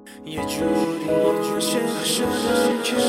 یه جوری عاشق شدم که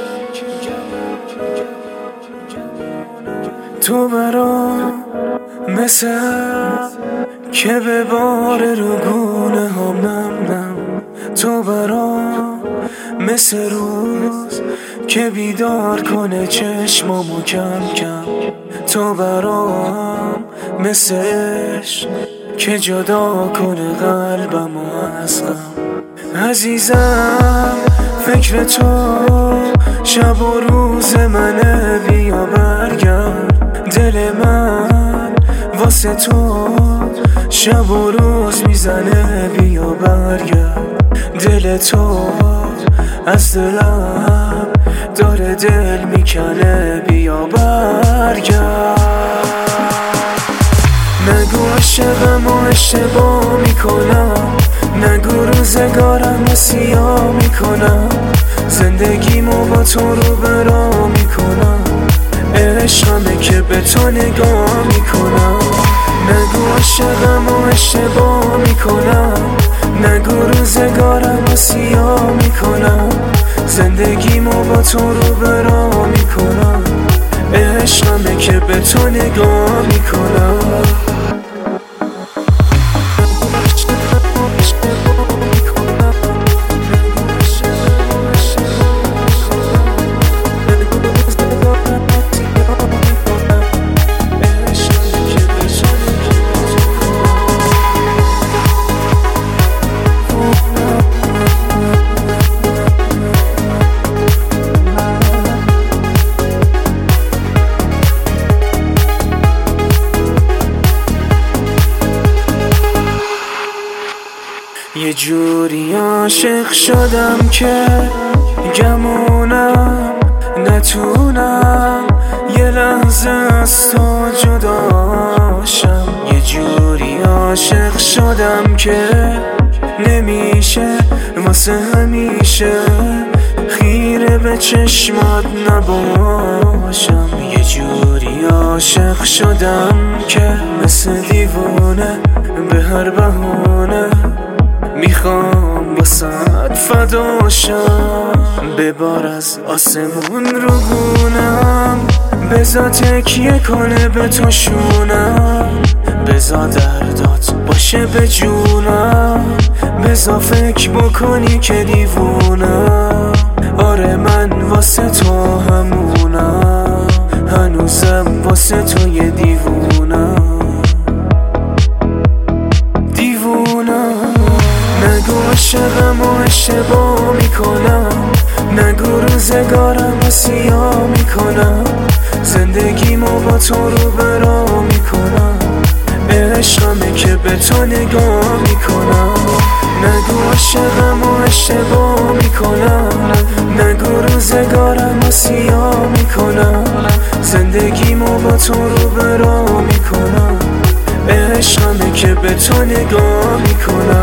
تو برام مثل که به بار رو گونه هم نم. تو برام مثل روز که بیدار کنه چشمامو کم کم. تو برام مثل عشق که جدا کنه قلبمو از غم. عزیزم فکر تو شب و روز منه، بیا برگرد. دل من واسه تو شب و روز میزنه، بیا برگرد. دل تو از دلم داره دل میکنه، بیا برگرد. نگو عشقم و اشتباه میکنم، نگو روزگارم و سیاه میکنم، زندگیمو با تو رو برا میکنم، عشقمه که به تو نگاه میکنم. نگو عشقم و اشتباه میکنم، نگو روزگارم و سیاه میکنم، زندگیمو با تو رو برا میکنم، عشقمه که به تو نگاه میکنم. یه جوری عاشق شدم که گمونم نتونم یه لحظه از تو جداشم. یه جوری عاشق شدم که نمیشه واسه همیشه خیره به چشمات نباشم. یه جوری عاشق شدم که مثل دیوونه به هر بهونه میخوام واسه فداشم. ببار از آسمون رو گونم، بزا تکیه کنه به تو شونم، بزا دردات باشه به جونم، بزا فکر بکنی که دیوونم. آره من واسه تو همونم، هنوزم واسه تو یه دیوونم. نگو عشقم و اشتباه میکنم، نگو روزگارم و سیاه میکنم، زندگیمو با تو رو برا میکنم، عشقمه که به تو نگاه میکنم. نگو عشقم و اشتباه میکنم، نگو روزگارم و سیاه میکنم، زندگیمو با تو رو برا میکنم، عشقمه که به تو نگاه میکنم.